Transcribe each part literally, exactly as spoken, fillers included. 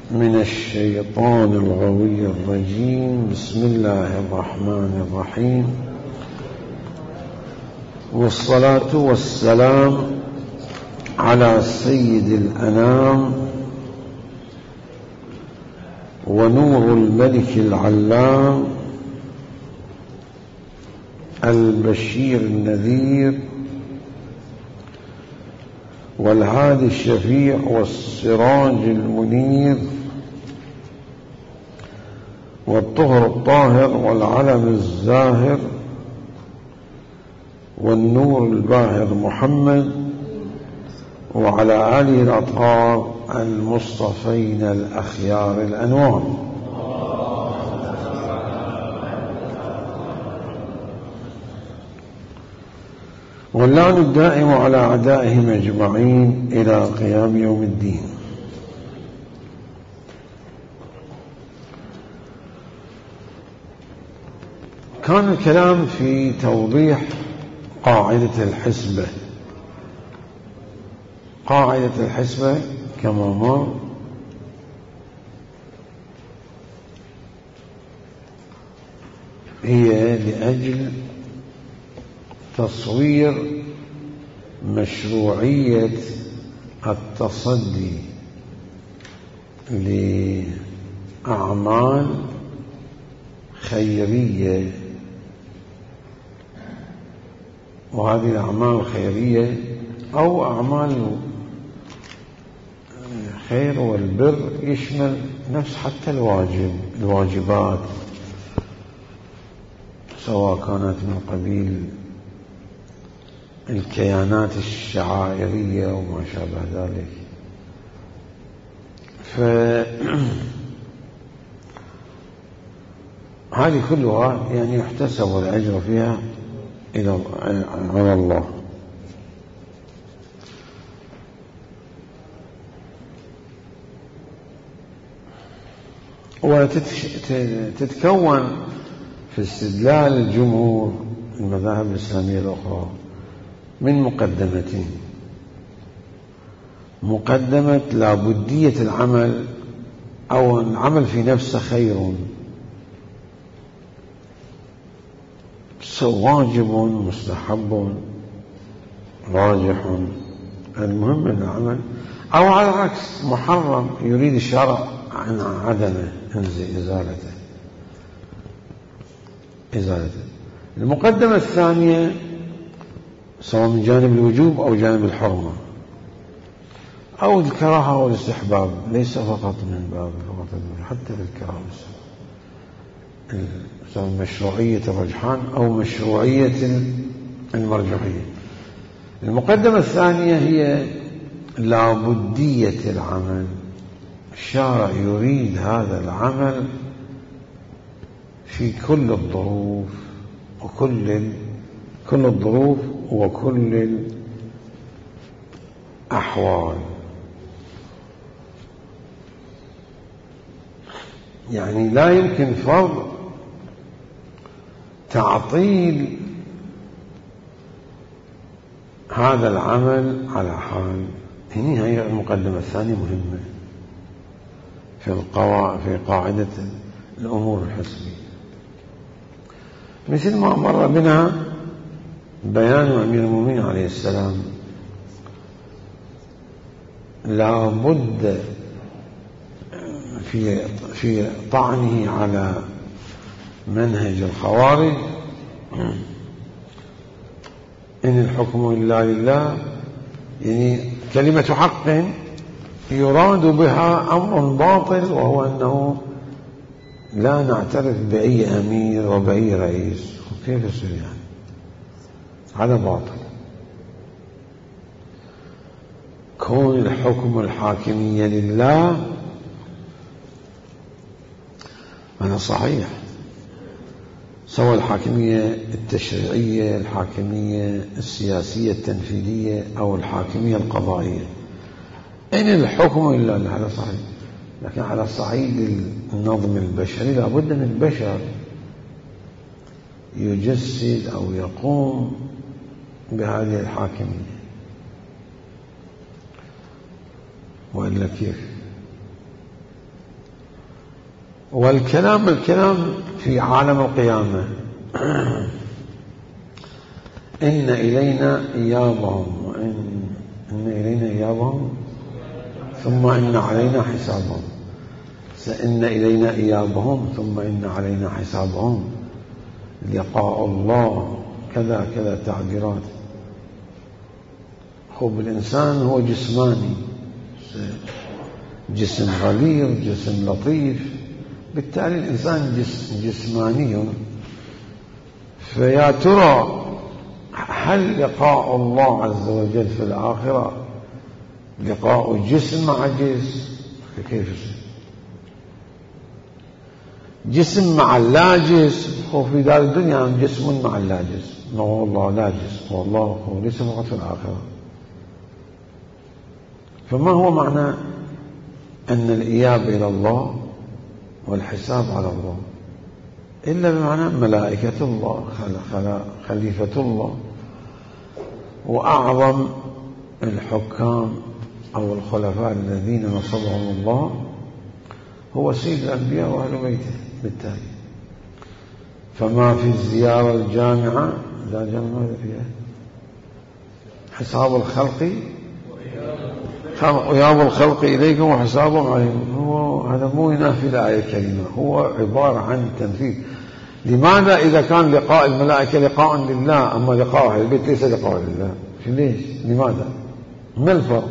من الشيطان الغوي الرجيم. بسم الله الرحمن الرحيم، والصلاة والسلام على سيد الأنام ونور الملك العلام البشير النذير والهادي الشفيع والسراج المنير والطهر الطاهر والعلم الزاهر والنور الباهر محمد وعلى آله الأطهار المصطفين الأخيار الأنوار. واللعن الدائم على أعدائهم أجمعين إلى قيام يوم الدين. كان الكلام في توضيح قاعدة الحسبة. قاعدة الحسبة كما مر هي لأجل تصوير مشروعية التصدي لأعمال خيرية، وهذه الأعمال الخيرية أو أعمال الخير والبر يشمل نفس حتى الواجب الواجبات، سواء كانت من قبيل الكيانات الشعائرية وما شابه ذلك. فهذه كلها يعني يحتسب الأجر فيها إلى على الله. وتتكون في استدلال الجمهور المذاهب الإسلامية الأخرى من مقدمتين: مقدمة لابدية العمل أو العمل في نفسه خير، واجب مستحب راجح، المهم العمل، أو على العكس محرم يريد الشرع عن عدمه إزالته إزالته. المقدمة الثانية سواء من جانب الوجوب أو جانب الحرمة أو الكراهة والاستحباب، ليس فقط من باب فقط حتى بالكراهة والاستحباب، سواء مشروعية الرجحان أو مشروعية المرجوحية. المقدمة الثانية هي لابدية العمل، الشارع يريد هذا العمل في كل الظروف وكل كل الظروف وكل الأحوال. يعني لا يمكن فرض تعطيل هذا العمل على حال. هنا هي المقدمة الثانية مهمة في القواعد في قاعدة الأمور الحسبية، مثل ما مر بنا بيان أمير المؤمنين عليه السلام لا بد في في طعنه على منهج الخوارج: إن الحكم إلا لله، يعني كلمة حق يراد بها أمر باطل، وهو أنه لا نعترف بأي أمير وبأي رئيس. كيف يصير يعني؟ هذا باطل. كون الحكم الحاكمية لله هذا صحيح، سواء الحاكمية التشريعية، الحاكمية السياسية التنفيذية، أو الحاكمية القضائية. إن الحكم إلا لله، هذا صحيح. لكن على الصعيد النظم البشري لابد من البشر يجسد أو يقوم بهذه الحاكمية، وإلا كيف؟ والكلام الكلام في عالم القيامة. إن إلينا إيابهم وإن إن إلينا إيابهم ثم إن علينا حسابهم. إن إلينا إيابهم ثم إن علينا حسابهم. لقاء الله كذا كذا تعبيرات. خب الإنسان هو جسماني، جسم غليظ، جسم لطيف، بالتالي الإنسان جسم جسماني. فيا ترى هل لقاء الله عز وجل في الآخرة لقاء جسم مع جسم؟ كيف يصير؟ جسم مع لا جسم؟ وفي دار الدنيا جسم مع لا جسم. والله لا جسم، والله هو ليس فقط في الآخرة. فما هو معنى أن الإياب إلى الله والحساب على الله إلا بمعنى ملائكة الله، خليفة الله، وأعظم الحكام أو الخلفاء الذين نصبهم الله هو سيد الأنبياء وأهل بيته. بالتالي فما في الزيارة الجامعة لا جامعة ماذا فيها؟ حساب الخلق وإياب الخلق إليكم وحسابهم عليكم. هو هذا مو ينافي الآية الكريمة، هو عبارة عن تنفيذ. لماذا إذا كان لقاء الملائكة لقاء لله أما لقاء أهل البيت ليس لقاء لله؟ ليش؟ لماذا؟ ما الفرق؟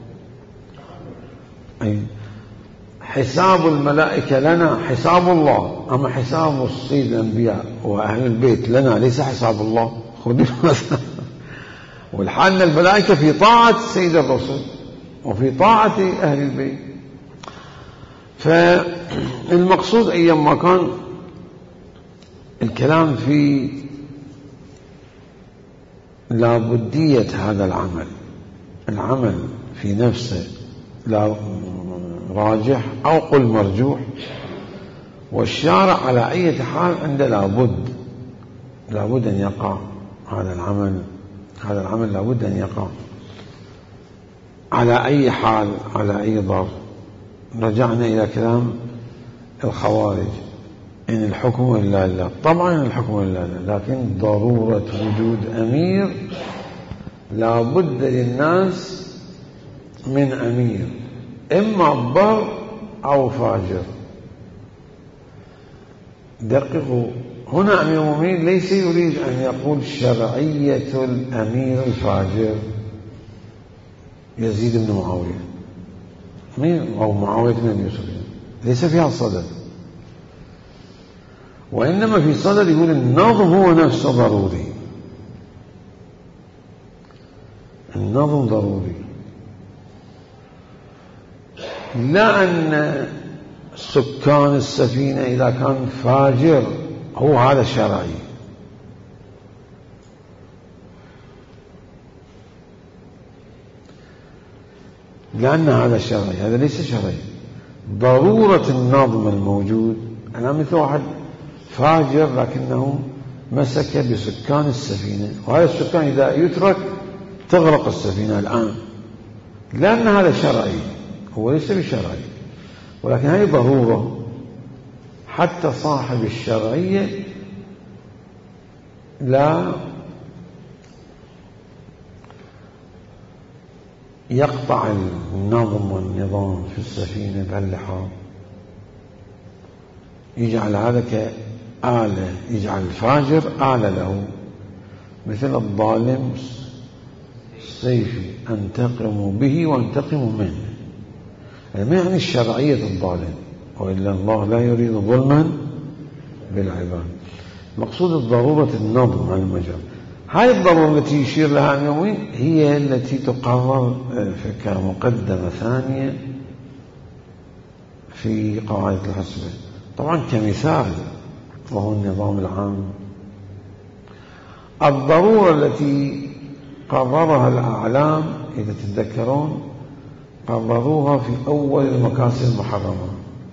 أي حساب الملائكة لنا حساب الله، أما حساب السيد الأنبياء وأهل البيت لنا ليس حساب الله. خذوا مثلا. والحال الملائكة في طاعة سيد الرسول وفي طاعة أهل البيت. فالمقصود أيما كان الكلام في لابدية هذا العمل، العمل في نفسه لا راجح أو قل مرجوح، والشارع على أي حال عنده لابد لابد أن يقع هذا العمل. هذا العمل لابد أن يقع على أي حال، على أي ظرف. رجعنا إلى كلام الخوارج إن الحكم إلا لله. طبعا الحكم إلا لله، لكن ضرورة وجود أمير لابد للناس من أمير، إما بر أو فاجر. دققوا، هنا أمير المؤمنين ليس يريد أن يقول شرعية الأمير الفاجر يزيد بن معاوية أو معاوية بن أبي سفيان، ليس فيها صدد، وإنما في صدد يقول النظم هو نفسه ضروري. النظم ضروري، لا أن سكان السفينة إذا كان فاجر هو هذا شرعي. لأن هذا شرعي، هذا ليس شرعي. ضرورة النظم الموجود. أنا مثل واحد فاجر لكنه مسك بسكان السفينة، وهذا السكان إذا يترك تغرق السفينة الآن، لأن هذا شرعي، هو ليس بشرعي، ولكن هذه ضرورة. حتى صاحب الشرعية لا يقطع النظم والنظام في السفينة بهاللحاظ، يجعل هذا كآلة، يجعل الفاجر آلة له، مثل الظالم سيفي أنتقم به وأنتقم منه. يعني ما يعني الشرعية الظالم، وإلا الله لا يريد ظلما بالعباد. مقصود الضرورة النظم على المجال. هاي الضرورة التي يشير لها المؤمن هي التي تقرر كمقدمة ثانية في قواعد الحسبة، طبعا كمثال، وهو النظام العام. الضرورة التي قررها الأعلام إذا تتذكرون قرروها في أول المكاسب المحرمة،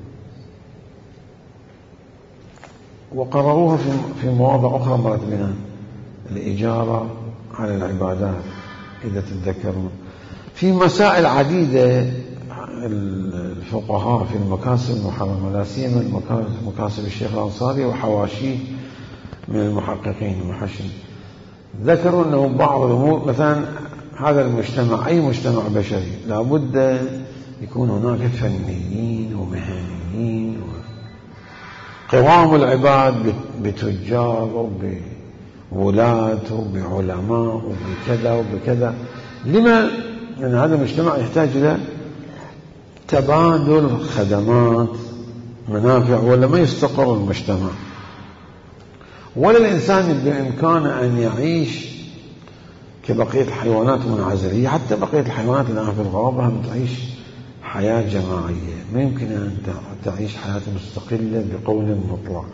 وقرروها في مواضع أخرى مرت بنا، الإجارة على العبادات إذا تتذكرون. في مسائل عديدة الفقهاء في المكاسب المحرمة، لا سيما مكاسب الشيخ الأنصاري وحواشيه من المحققين المحشين، ذكروا أنه بعض الأمور مثلا هذا المجتمع أي مجتمع بشري لابد يكون هناك فنيين ومهنيين، قوام العباد بتجار وبولاة وبعلماء وبكذا وبكذا. لما؟ لأن هذا المجتمع يحتاج إلى تبادل خدمات منافع، ولا ما يستقر المجتمع، ولا الإنسان بإمكانه أن يعيش كبقية الحيوانات منعزلة. حتى بقية الحيوانات الآن في الغابة تعيش حياة جماعية، ما يمكن أن تعيش حياة مستقلة بقول مطلق،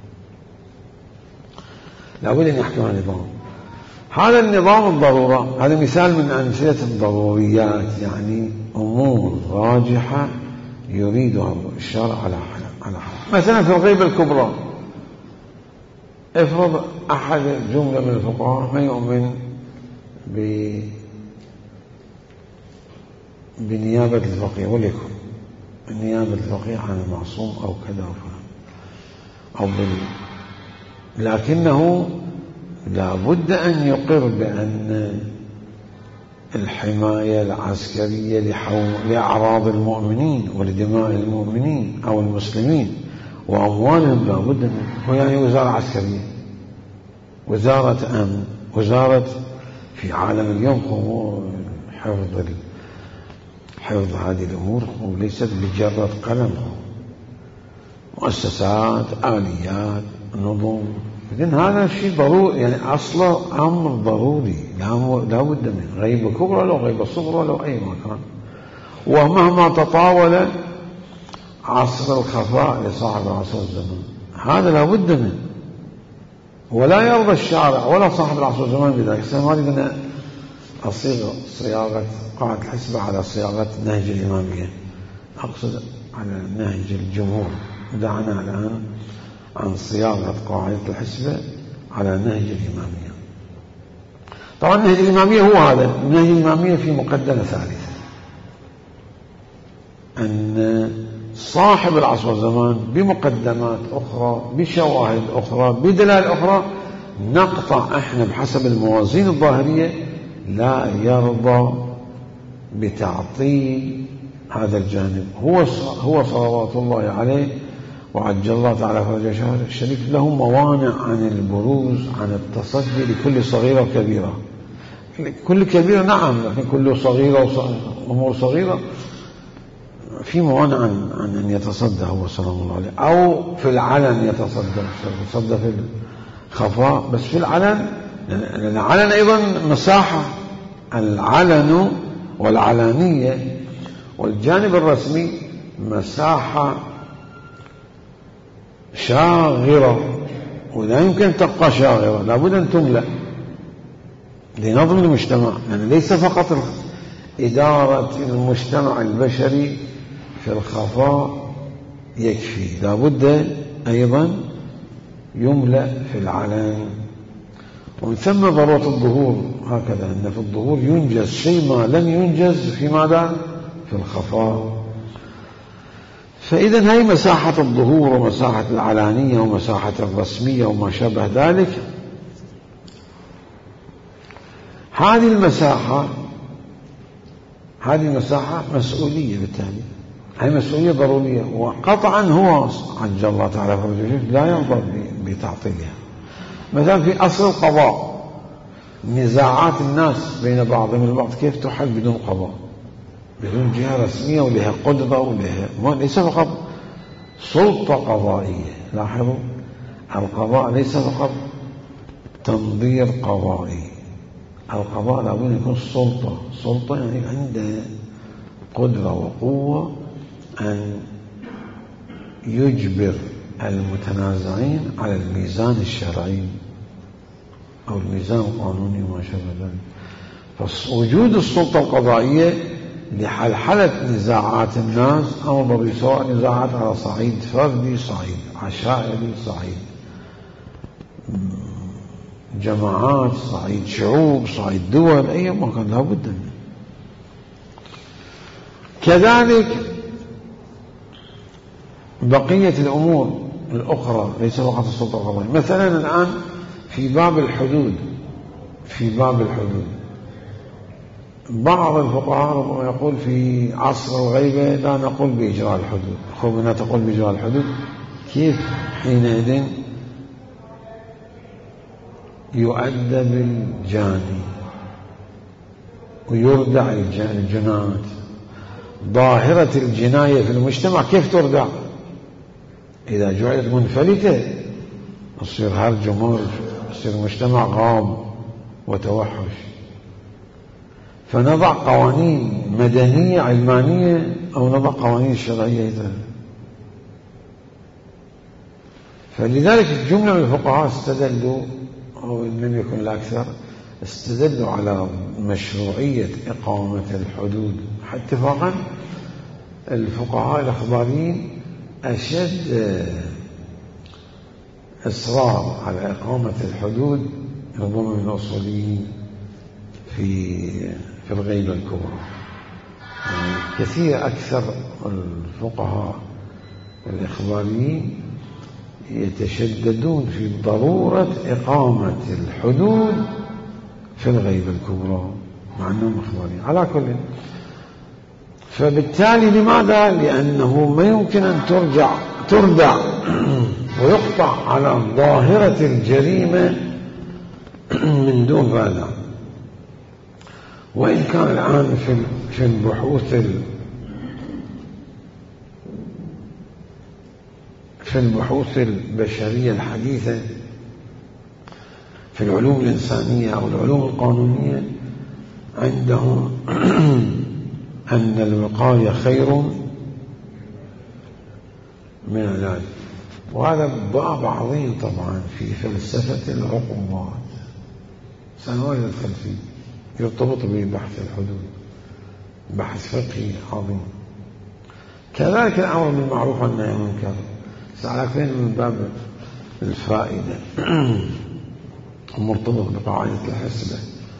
لابد أن يحكم النظام. هذا النظام الضرورة، هذا مثال من أمثلة الضروريات، يعني أمور راجحة يريدها الشرع على على مثلا في الغيبة الكبرى، افرض أحد جملة من الفقهاء ما يؤمن ب بنيابة الفقيه، وليكن نيابة الفقيه عن المعصوم أو كذا أو بال... لكنه لا بد أن يقر بأن الحماية العسكرية لأعراض المؤمنين ولدماء المؤمنين أو المسلمين وأموالهم لا بد منه. يعني وزارة عسكرية، وزارة أمن، وزارة في عالم اليوم حفظ حفظ هذه الأمور وليست بجرة قلم، مؤسسات، آليات، نظم. إذن هذا شيء ضروري، يعني أصله أمر ضروري لا بد منه، غيبة كبرى لو غيبة صغرى لو أي مكان. ومهما تطاول عصر الخفاء لصاحب عصر الزمان، هذا لا بد منه، ولا يرضى الشارع ولا صاحب العصر الزمان بذلك. ما بدنا أصيغ صياغة قاعدة الحسبة على صياغة نهج الإمامية، أقصد على نهج الجمهور. دعنا الآن عن صياغة قاعدة الحسبة على نهج الإمامية. طبعا نهج الإمامية هو هذا. نهج الإمامية في مقدمة ثالثة، أن صاحب العصر والزمان بمقدمات أخرى، بشواهد أخرى، بدلائل أخرى، نقطع إحنا بحسب الموازين الظاهرية لا يرضى بتعطيل هذا الجانب. هو هو صلوات الله عليه وعجل الله تعالى فرجه شهر الشريف له موانع عن البروز، عن التصدي لكل صغيرة وكبيرة. كل كبيرة نعم، لكن كل صغيرة وأمور صغيرة في موانع عن, عن أن يتصدى هو صلى الله عليه، أو في العلن يتصدى، يتصدى في الخفاء، بس في العلن، لأن العلن أيضا مساحة. العلن والعلانية والجانب الرسمي مساحة شاغرة، ولا يمكن تبقى شاغرة، لابد أن تملأ لنظم المجتمع. يعني ليس فقط إدارة المجتمع البشري في الخفاء يكفي، لابد أيضا يملأ في العلن. ومن ثم ضرورة الظهور، هكذا أن في الظهور ينجز شيء ما لم ينجز في ماذا؟ في الخفاء. فإذا هي مساحة الظهور ومساحة العلانية ومساحة الرسمية وما شابه ذلك. هذه المساحة هذه المساحة مسؤولية، بالتالي هي مسؤولية ضرورية، وقطعا هو عجل الله تعالى فرجه لا يرضى بتعطيلها. مثلا في أصل القضاء، نزاعات الناس بين بعضهم البعض كيف تحل بدون قضاء، بدون جهة رسمية ولها قدرة ولها، ليس فقط سلطة قضائية. لاحظوا القضاء ليس فقط تنظير قضائي، القضاء لابد أن يكون سلطة. سلطة يعني عنده قدرة وقوة أن يجبر المتنازعين على الميزان الشرعي أو الميزان القانوني وما شابه ذلك. فوجود السلطة القضائية لحلحلة نزاعات الناس أو ضروري، سواء نزاعات على صعيد فردي، صعيد عشائري، صعيد جماعات، صعيد شعوب، صعيد دول، أي مكان لا بد منه. كذلك بقية الأمور الأخرى ليس فقط السلطة القضائية. مثلا الآن في باب الحدود في باب الحدود بعض الفقهاء يقول في عصر الغيبة لا نقول بإجراء الحدود، خوفنا تقول بإجراء الحدود، كيف حينئذ يؤدب الجاني ويردع الجنات؟ ظاهرة الجناية في المجتمع كيف تردع؟ إذا جعلت منفلتة يصير هرج ومرج، يصير مجتمع غام وتوحش. فنضع قوانين مدنية علمانية أو نضع قوانين شرعية إذا. فلذلك جملة من الفقهاء استدلوا، أو إن لم يكن الأكثر، استدلوا على مشروعية إقامة الحدود. اتفاقا الفقهاء الأخباريين أشد إصرار على إقامة الحدود ربما من الأصوليين في في الغيبة الكبرى. يعني كثير أكثر الفقهاء الإخباريين يتشددون في ضرورة إقامة الحدود في الغيبة الكبرى مع أنهم إخباريين. على كل، فبالتالي لماذا؟ لأنه ما يمكن أن ترجع تردع ويقطع على ظاهرة الجريمة من دون رادع. وإن كان الآن في في البحوث في البحوث البشرية الحديثة في العلوم الإنسانية أو العلوم القانونية عندهم أن الوقاية خير من العلاج. وهذا باب عظيم طبعا في فلسفة العقوبات، سنوات يدخل فيه، يرتبط ببحث الحدود، بحث فقهي عظيم. كذلك الأمر بالمعروف والنهي عن المنكر، على فين من باب الفائدة مرتبط بقاعدة الحسبة.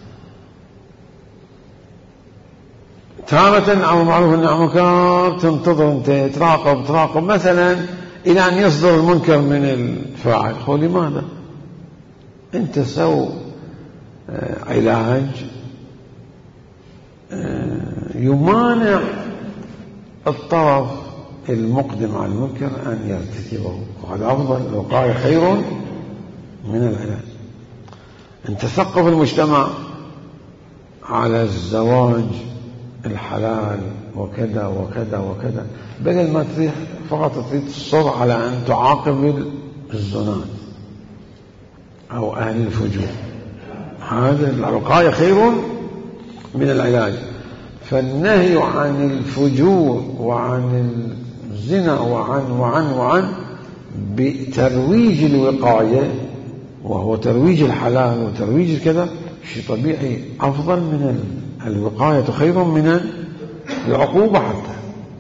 تارة الأمر بالمعروف والنهي عن المنكر تنتظر أنت تراقب تراقب مثلا إلى أن يصدر المنكر من الفاعل. هو لماذا؟ أنت سو علاج يمانع الطرف المقدم على المنكر أن يرتكبه، وهذا أفضل. الوقاية خير من العلاج. أنت ثقف المجتمع على الزواج الحلال وكذا وكذا وكذا، بدل ما تريد فقط تريد تصر على أن تعاقب الزنات أو أهل الفجور. هذا الوقاية خير من العلاج. فالنهي عن الفجور وعن الزنا وعن وعن وعن بترويج الوقاية، وهو ترويج الحلال وترويج كذا، شيء طبيعي أفضل من الوقاية، خير من العقوبة. حتى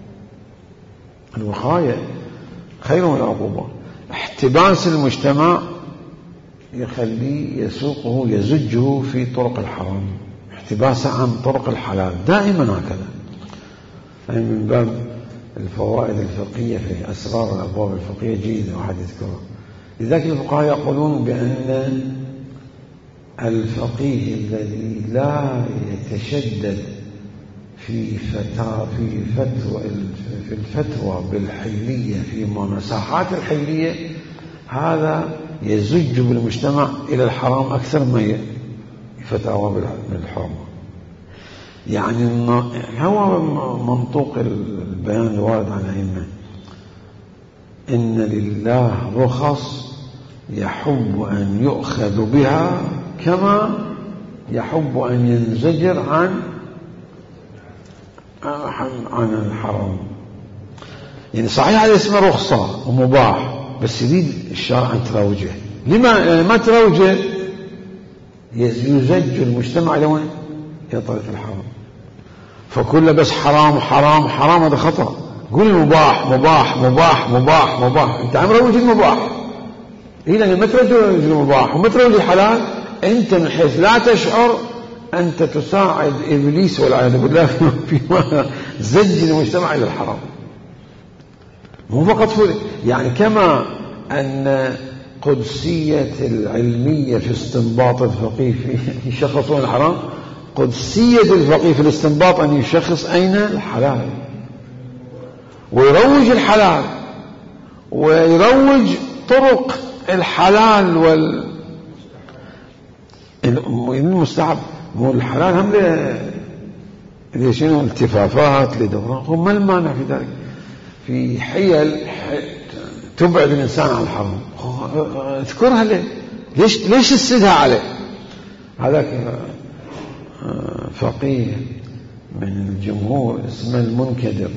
الوقاية خير من العقوبة. احتباس المجتمع يخليه يسوقه يزجه في طرق الحرام، احتباسه عن طرق الحلال دائما هكذا. يعني من باب الفوائد الفقهية في أسرار الأبواب الفقهية جيدة واحد يذكرها. لذلك الفقهاء يقولون بأن الفقيه الذي لا يتشدد في فتاة في فتوى في الفتوى بالحلية في مساحات الحلية، هذا يزج بالمجتمع إلى الحرام أكثر ما فتاوى بالحرمة. يعني هو منطوق البيان الوارد عن الأئمة، إن لله رخص يحب أن يؤخذ بها كما يحب أن ينزجر عن عن الحرام. يعني صحيح هذا اسمه رخصة ومباح، بس يريد الشرع أن تروجه. لما يعني ما تروجه يزج المجتمع إلى وين؟ إلى طريق الحرام. فكل بس حرام حرام حرام هذا خطأ. قول مباح مباح مباح مباح مباح، أنت عم روج المباح. إذا ما تروج المباح وما تروج الحلال، أنت من حيث لا تشعر أنت تساعد إبليس والعياذ بالله فيما زج المجتمع إلى الحرام. مو فقط فلك، يعني كما أن قدسية العلمية في استنباط الفقيه في شخص الحرام، قدسية الفقيه في الاستنباط أن يشخص أين الحلال ويروج الحلال ويروج طرق الحلال وال المستحب. مو الحلال هم ل شنو التفافات لدوران، هم ما المانع في ذلك؟ في حيل تبعد الإنسان عن الحرام اذكرها ليه؟ ليش ليش تسدها عليه؟ هذاك فقيه من الجمهور اسمه المنكدر،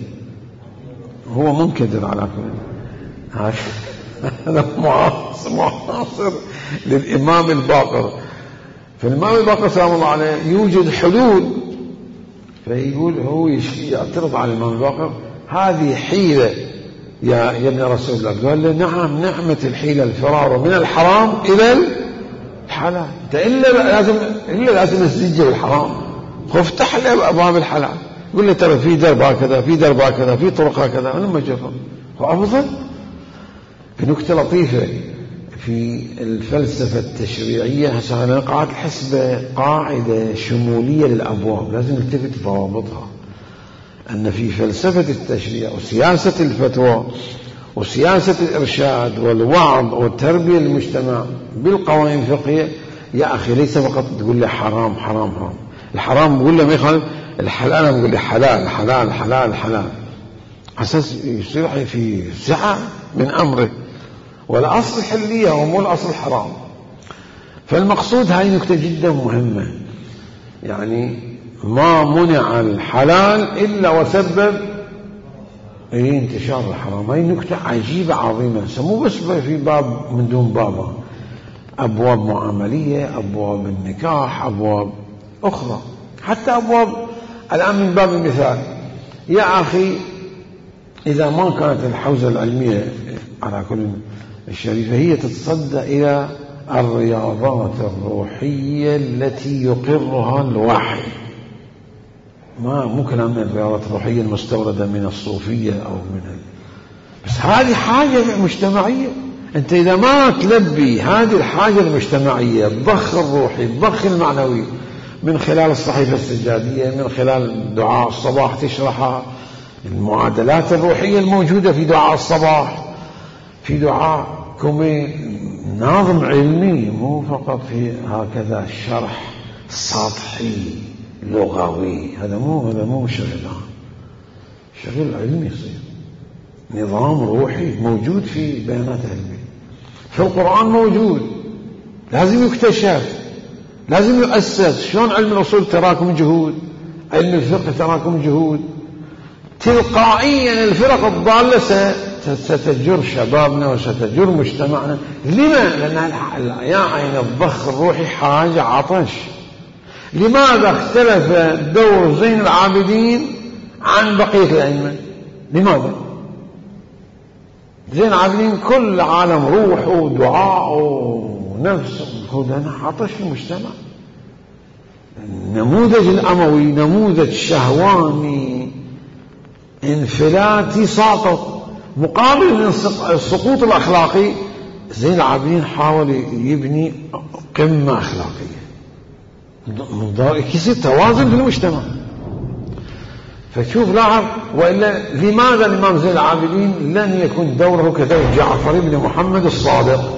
هو منكدر على كل هذا معاصر معاصر للإمام الباقر. فالإمام الباقر سلام الله عليه يوجد حلول، فيقول هو يعترض على الإمام الباقر هذه حيلة يا ابن رسول الله. قال له نعم، نعمة الحيلة الفرار من الحرام إلى الحلال. انت إلا لازم إلا لازم تسجل الحرام، وافتح له أبواب الحلال. يقول له ترى في درب هكذا، في درب هكذا، في طرق هكذا، أنا ما جرب. وأفضل في نكتة لطيفة في الفلسفة التشريعية، هسه أنا قاعد حسب قاعدة شمولية للأبواب لازم نلتفت ضوابطها، أن في فلسفة التشريع وسياسة الفتوى وسياسة الإرشاد والوعظ والتربية للمجتمع بالقوانين الفقهية، يا أخي ليس فقط تقول له حرام حرام حرام، الحرام بقول له ما يخالف، الحلال بقول له حلال حلال حلال حلال، أساس يصير في سعة من أمره، والأصل الحلية ومو الأصل الحرام. فالمقصود هاي نكتة جدا مهمة، يعني ما منع الحلال إلا وسبب ايه انتشار الحرام. هاي نكتة عجيبة عظيمة، مو بس في باب من دون بابا، أبواب معاملية، أبواب النكاح، أبواب أخرى، حتى أبواب الآن من باب المثال. يا أخي إذا ما كانت الحوزة العلمية على كل الشريفة هي تتصدى إلى الرياضات الروحية التي يقرها الوحي، ما مو كلام من الرياضات الروحية المستوردة من الصوفية أو من ال... بس هذه حاجة مجتمعية. أنت إذا ما تلبي هذه الحاجة المجتمعية، الضخ الروحي الضخ المعنوي، من خلال الصحيفة السجادية، من خلال دعاء الصباح تشرحها، المعادلات الروحية الموجودة في دعاء الصباح، في دعاء كومي ناظم علمي، مو فقط في هكذا شرح سطحي لغوي، هذا مو هذا مو شغل، شغل علمي يصير، نظام روحي موجود في بيانات علمية، في القرآن موجود، لازم يكتشف، لازم يؤسس. شلون علم الأصول تراكم جهود، علم الفقه تراكم جهود، تلقائيا الفرق الضالة ستجر شبابنا وستجر مجتمعنا. لما؟ لأن يا عين الضخ الروحي حاجة عطش. لماذا اختلف دور زين العابدين عن بقية الأئمة؟ لماذا؟ زين العابدين كل عالم روح ودعاء ونفس، أنا عطش في المجتمع. النموذج الأموي نموذج شهواني انفلاتي ساقط، مقابل السقوط الأخلاقي زين العابدين حاول يبني قمة أخلاقية، يصير توازن في المجتمع. فشوف لاحظ، وإلا لماذا الإمام زين العابدين لن يكون دوره كدور جعفر بن محمد الصادق؟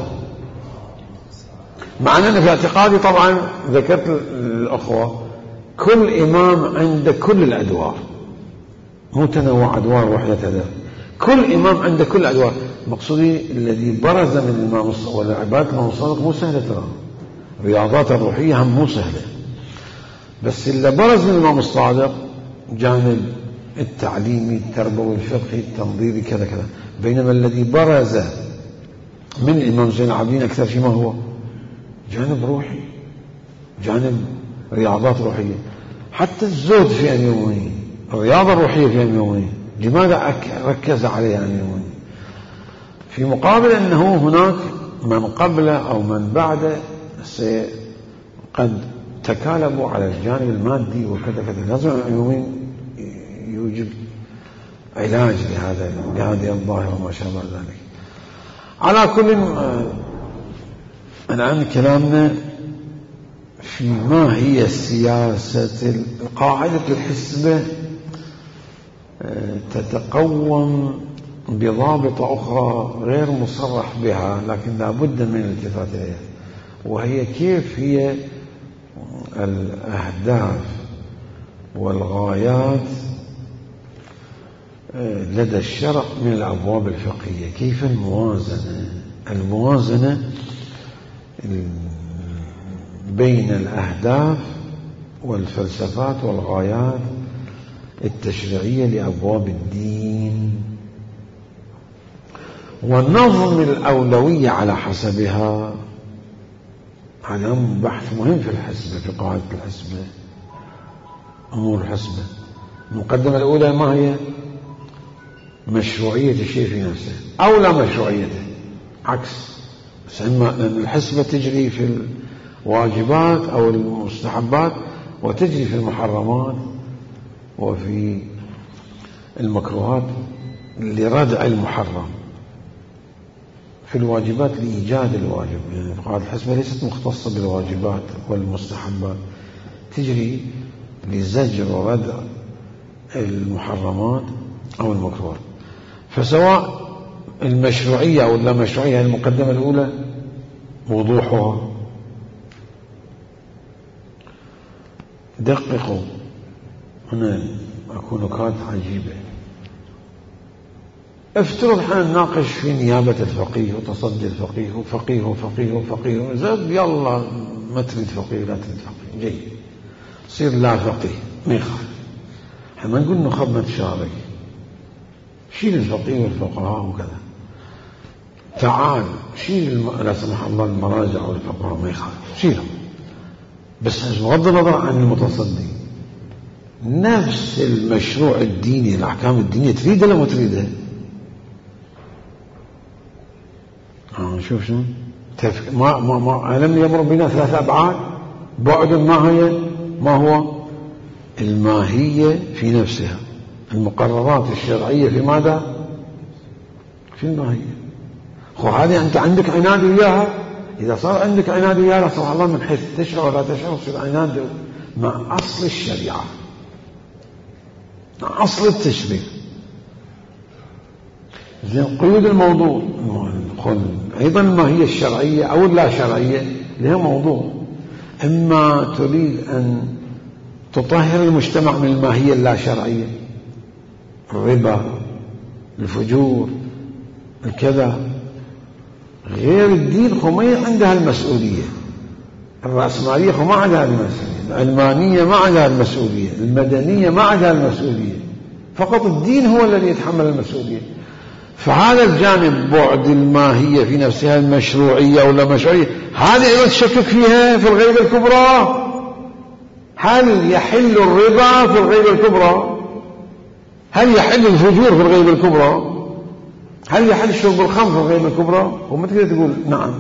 مع أننا في اعتقادي طبعا ذكرت الأخوة كل إمام عنده كل الأدوار، مو تنوع أدوار وحدة هذا، كل إمام عنده كل الأدوار. مقصودي الذي برز من الإمام الصادق والعبادة الإمام الصادق مو سهلة، ترى رياضات الروحية هم مو سهلة، بس اللي برز من الإمام الصادق جانب التعليمي التربوي الفقهي التنظيري كذا كذا، بينما الذي برز من الإمام زين العابدين أكثر شيء ما هو جانب روحي، جانب رياضات روحية. حتى الزهد في أمير المؤمنين، الرياضة الروحية في أمير المؤمنين، لماذا ركز عليها أمير المؤمنين؟ في مقابل أنه هناك من قبله أو من بعده قد تكالبوا على الجانب المادي وكذا كذا، لازم يومين يوجد علاج لهذا لهذه الظاهرة وما شابه ذلك. على كل، الآن كلامنا في ما هي السياسة. قاعدة الحسبة تتقوم بضابطة أخرى غير مصرح بها، لكن لا بد من الالتفات إليها، وهي كيف هي الأهداف والغايات لدى الشرع من الأبواب الفقهية. كيف الموازنة الموازنة بين الأهداف والفلسفات والغايات التشريعية لأبواب الدين، ونظم الأولوية على حسبها. هذا بحث مهم في الحسبة، في قاعدة الحسبة، أمور الحسبة. المقدمة الأولى ما هي؟ مشروعية الشيء في نفسه أو لا مشروعيته، عكس. بس إما لأن الحسبة تجري في الواجبات أو المستحبات، وتجري في المحرمات وفي المكروهات لردع المحرم. في الواجبات لإيجاد الواجب، يعني قاعدة الحسبة ليست مختصة بالواجبات والمستحبات، تجري لزجر وردع المحرمات أو المكروهات. فسواء المشروعية أو لا مشروعية، المقدمة الأولى وضوحها. دققوا، هنا أكون نكات عجيبة. افترض حين نناقش في نيابة الفقيه وتصدي الفقيه وفقيه وفقيه وفقيه، زاد يلا ما تريد فقيه لا تريد فقيه، جيد، صير لا فقيه ما يخالف. احنا ما نقول نخب ما تشارك، شيل الفقيه والفقهاء وكذا، تعال شيل لا سمح الله المراجع والفقهاء ما يخالف، شيلهم، بس بغض النظر عن المتصدي. نفس المشروع الديني، الأحكام الدينية تريدها ولا ما تريدها؟ آه شوف شو تف... ما ما ما لم يمر بنا ثلاث أبعاد. بعد ما هي ما هو الماهية في نفسها، المقررات الشرعية في ماذا؟ في الماهية. خو هذه أنت عندك عناد وياها، إذا صار عندك عناد وياها لا سمح الله من حيث تشرع ولا تشرع، يصير عناد مع أصل الشريعة، مع أصل التشريع. زين، قيود الموضوع أيضا ما هي الشرعية أو اللا شرعية لها موضوع. إما تريد أن تطهر المجتمع من الماهية اللا شرعية، الربا، الفجور، الكذا، غير الدين خو ما عندها المسؤولية. الرأسمالية خو ما عندها المسؤولية، العلمانية ما عندها المسؤولية، المدنية ما عندها المسؤولية، فقط الدين هو الذي يتحمل المسؤولية. فهذا الجانب بعد الماهية في نفسها، المشروعية ولا مشروعية، هذه أيضا تشكك فيها في الغيبة الكبرى. هل يحل الربا في الغيبة الكبرى؟ هل يحل الفجور في الغيبة الكبرى؟ هل يحل شرب الخمر في الغيبة الكبرى؟ وما تقدر تقول نعم.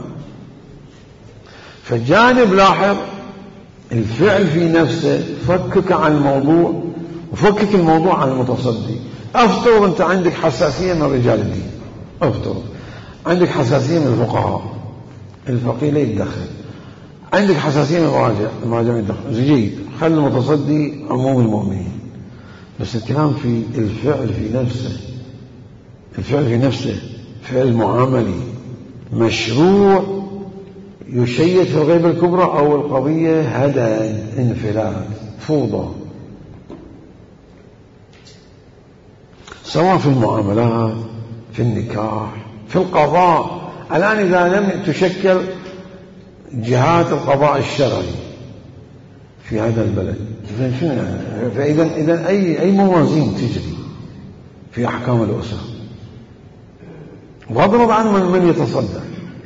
فالجانب لاحظ الفعل في نفسه، فكك عن الموضوع وفكك الموضوع عن المتصدي. افترض انت عندك حساسية من رجال الدين، افترض عندك حساسية من الفقهاء، الفقيه لا يتدخل، عندك حساسية من المراجع، المراجع ما يتدخل، جيد، خلي المتصدي عموم المؤمنين. بس الكلام في الفعل في نفسه، الفعل في نفسه فعل معاملي مشروع يشيد في الغيبة الكبرى، أو القضية هدى، انفلات، فوضى، سواء في المعاملات، في النكاح، في القضاء. الآن إذا لم تشكل جهات القضاء الشرعي في هذا البلد، فإذا إذا أي أي موازين تجري في أحكام الأسرة، واضرب عن من, من يتصدر.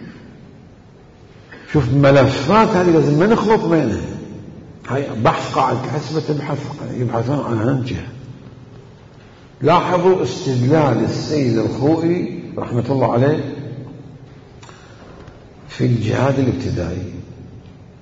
شوف ملفات هذه لازم ما نخلط بينها. هاي بحث قاعدة الحسبة تبحث يبحثون عن جهة. لاحظوا استدلال السيد الخوئي رحمة الله عليه في الجهاد الابتدائي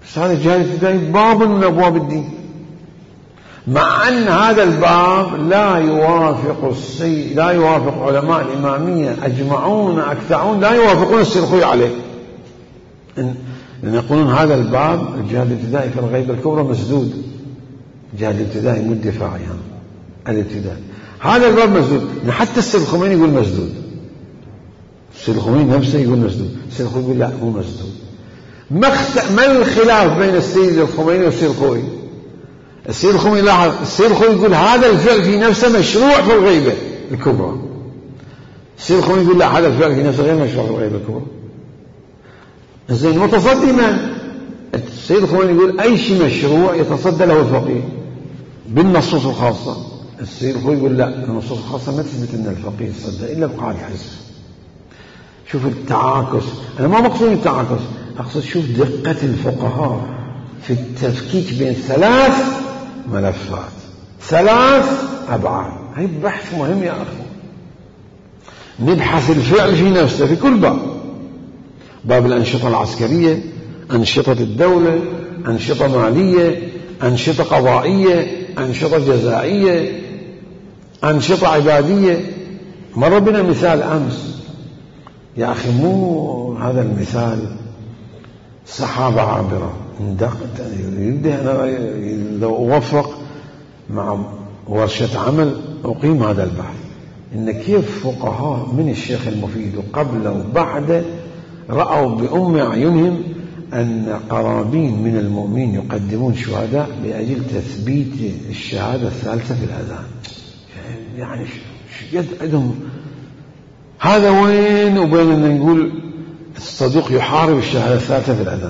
بس هذا الجهاد الابتدائي باب من أبواب الدين، مع أن هذا الباب لا يوافق السي لا يوافق علماء الإمامية أجمعون أكثرون لا يوافقون السيد الخوئي عليه، لأن يقولون هذا الباب الجهاد الابتدائي في الغيبة الكبرى مسدود. الجهاد الابتدائي مو الدفاعي، يعني الابتدائي هذا الباب مسدود. حتى السيد الخميني يقول مسدود، السيد الخميني نفسه يقول مسدود، السيد الخوئي يقول لا مو مسدود. ما الخلاف بين السيد الخميني والسيد الخوئي؟ السيد الخميني لاحظ، السيد الخوئي يقول هذا الفعل في نفسه مشروع في الغيبة الكبرى، السيد الخميني يقول لا هذا الفعل في نفسه غير مشروع في الغيبة الكبرى. زين متصدي من؟ السيد الخميني يقول أي شيء مشروع يتصدى له الفقيه بالنصوص الخاصة. السيد الخوئي يقول لا، النصوص الخاصة ما تثبت أن الفقيه يتصدى إلا بقاعدة الحزب. شوف التعاكس، أنا ما مقصود التعاكس، أقصد شوف دقة الفقهاء في التفكيك بين ثلاث ملفات، ثلاث أبعاد. هاي بحث مهم يا أخي، نبحث الفعل في نفسه في كل باب، باب الأنشطة العسكرية، أنشطة الدولة، أنشطة مالية، أنشطة قضائية، أنشطة جزائية، أنشطة عبادية. مر بنا مثال أمس يا أخي، مو هذا المثال سحابة عابرة يريد أنا لو أوفق مع ورشة عمل أقيم هذا البحث، إن كيف فقهاء من الشيخ المفيد وقبله وبعده رأوا بأم أعينهم أن قرابين من المؤمنين يقدمون شهداء لأجل تثبيت الشهادة الثالثة في الأذان. يعني شقد عندهم هذا وين وبين أن نقول الصدوق يحارب الشهادة الثالثة في الأذان،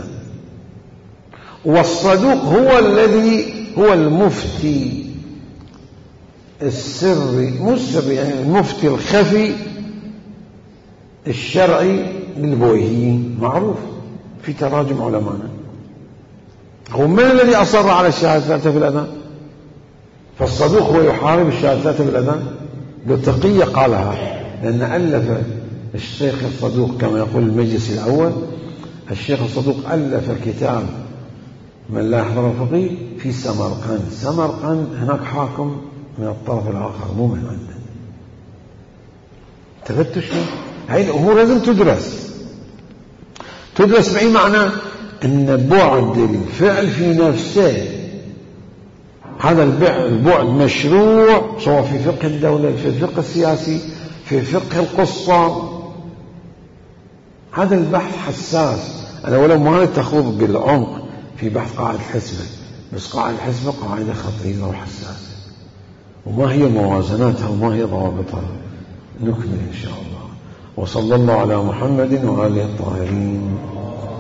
والصدوق هو الذي هو المفتي السري، مو السري يعني المفتي الخفي الشرعي للبويهيين، معروف في تراجم علماءنا. هو من الذي أصر على الشهادة الثالثة في الأذان؟ فالصدوق هو يحارب الشهادة الثالثة في الأذان. لو تقية قالها، لأن ألف الشيخ الصدوق كما يقول المجلس الأول، الشيخ الصدوق ألف كتاب من لا يحضر الفقيه في سمرقند. سمرقند هناك حاكم من الطرف الآخر مو من عندنا. تفتش هاي الأمور لازم تدرس تدرس بأي معنى؟ أن بعد الفعل في نفسه، هذا البعد مشروع سواء في فقه الدولة، في الفقه السياسي، في فقه القصة. هذا البحث حساس. أنا ولو ما تخوض بالعمق في بحث قاعدة الحسبة، بس قاعدة الحسبة قاعدة خطيرة وحساسة، وما هي موازناتها وما هي ضوابطها نكمل إن شاء الله. وصلى الله على محمد وآله الطاهرين.